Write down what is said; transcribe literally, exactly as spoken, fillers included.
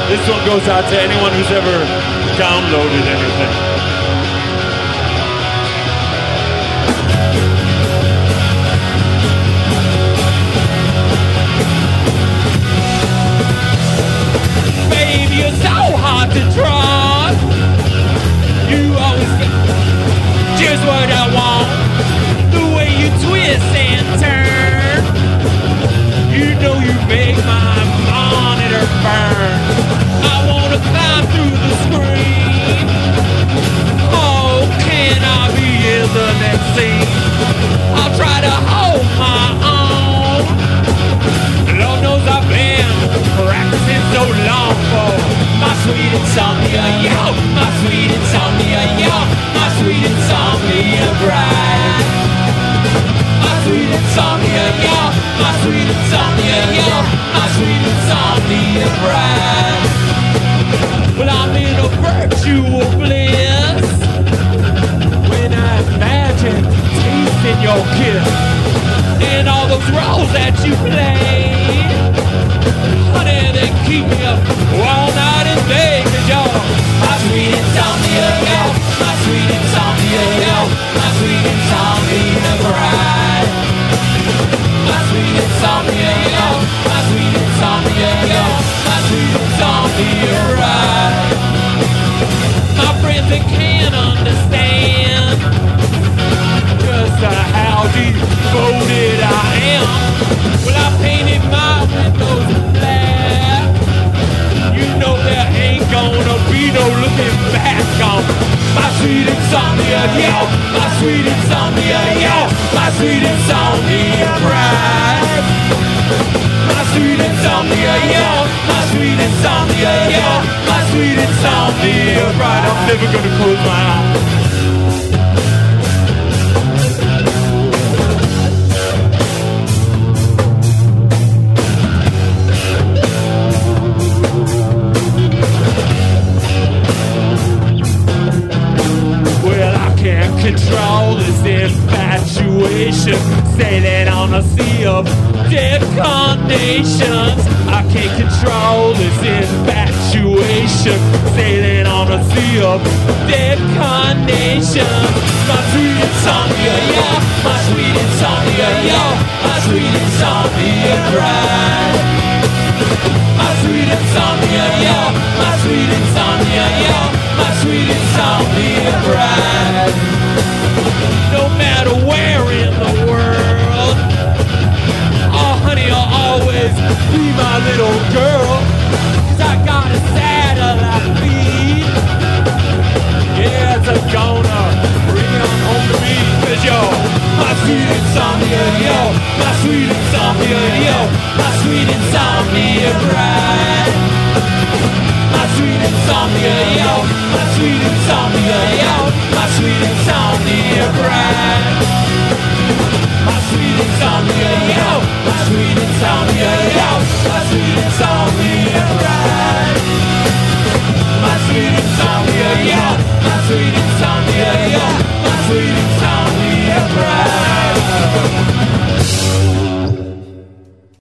This one goes out to anyone who's ever downloaded anything. Baby, you're so hard to trust. You always get just what I want. The way you twist and turn. You know you make my monitor burn. I wanna climb through the screen. Oh, can I be in the next scene? I'll try to hold my own. Lord knows I've been practicing so long for my sweet insomnia, yo. My sweet insomnia, yo. My sweet insomnia bride. My sweet insomnia, yo. My sweet insomnia, yo. My sweet insomnia bride. Well, I'm in a virtual bliss when I imagine tasting your kiss and all those roles that you play. Honey, they keep me up all night and day, 'cause you're my sweet insomnia, yo. My sweet insomnia, yo. My sweet insomnia bride. My sweet insomnia, yo. My sweet insomnia, yo. My sweet insomnia bride. My friends, they can't understand just uh, how devoted I am. Well, I painted my windows black. You know there ain't gonna be no looking back on my sweet insomnia, yo. My sweet insomnia, yo. My sweet insomnia bride. My sweet insomnia, yo. My sweet insomnia, yo. My sweet insomnia bride. I'm never gonna close my eyes. Control this infatuation, sailing on a sea of dead carnations. I can't control this infatuation, sailing on a sea of dead carnations. My sweet insomnia, yeah. My sweet insomnia, yeah. My sweet insomnia bride. My sweet insomnia, yeah. My sweet insomnia, yeah. My sweet insomnia bride. No matter where in the world, oh honey, you'll always be my little girl. 'Cause I got a satellite feed. Yeah, it's a gonna bring it on home to me. 'Cause you're my sweet insomnia, yo. My sweet insomnia, yo. My sweet insomnia bride. My sweet insomnia, yo. My sweet insomnia, yo. My sweet insomnia bride.